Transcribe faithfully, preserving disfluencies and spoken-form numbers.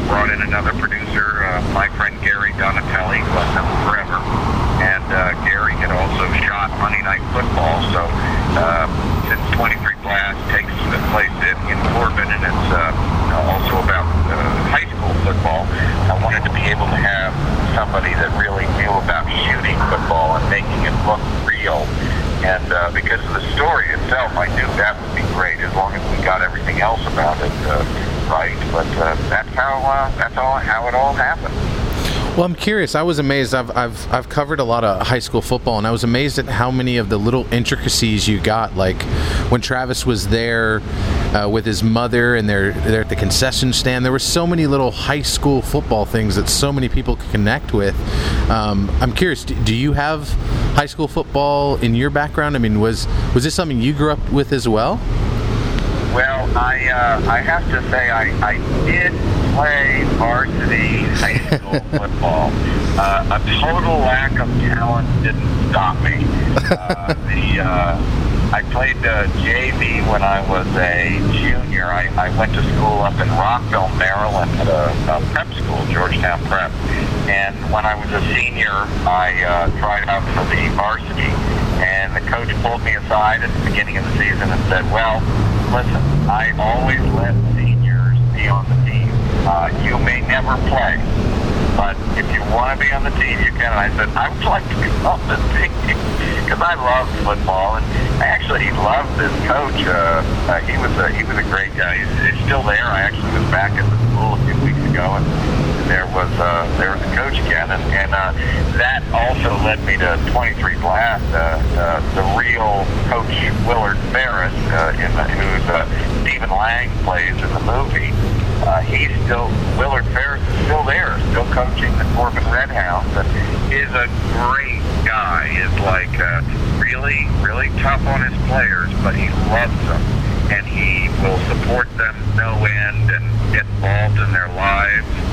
brought in another producer, uh, my friend Gary Donatelli, who I've known forever. And uh, Gary had also shot Monday Night Football. So uh, since twenty-three Blast takes place in, in Corbin, and it's uh, also about uh, high school football, I wanted to be able to have somebody that really knew about shooting football and making it look real. And uh, because of the story itself, I knew that would be great as long as we got everything else about it uh, right. But uh, that's how uh, that's all how it all happened. Well, I'm curious. I was amazed. I've I've I've covered a lot of high school football, and I was amazed at how many of the little intricacies you got. Like when Travis was there uh, with his mother, and they're they're at the concession stand. There were so many little high school football things that so many people could connect with. Um, I'm curious. Do, do you have high school football in your background? I mean, was was this something you grew up with as well? Well, I uh, I have to say I, I did play varsity high school football. Uh, a total lack of talent didn't stop me. Uh, the uh, I played uh, J V when I was a junior. I, I went to school up in Rockville, Maryland, at a, a prep school, Georgetown Prep. And when I was a senior, I uh, tried out for the varsity. And the coach pulled me aside at the beginning of the season and said, well, listen, I always let seniors be on the team. Uh, you may never play, but if you want to be on the team, you can. And I said, I would like to be on the team because I love football. And I actually loved this coach. Uh, uh, he was a, he was a great guy. He's, he's still there. I actually was back at the school a few weeks ago, and there was uh, there was a coach again, and, and uh, that also led me to twenty-three Blast. Uh, uh, the real coach Willard Ferris, uh, in the, who's uh, Stephen Lang plays in the movie. Uh, he's still Willard Ferris is still there, still coaching the Corbin Redhounds, and is a great guy. Is like uh, really really tough on his players, but he loves them, and he will support them no end and get involved in their lives.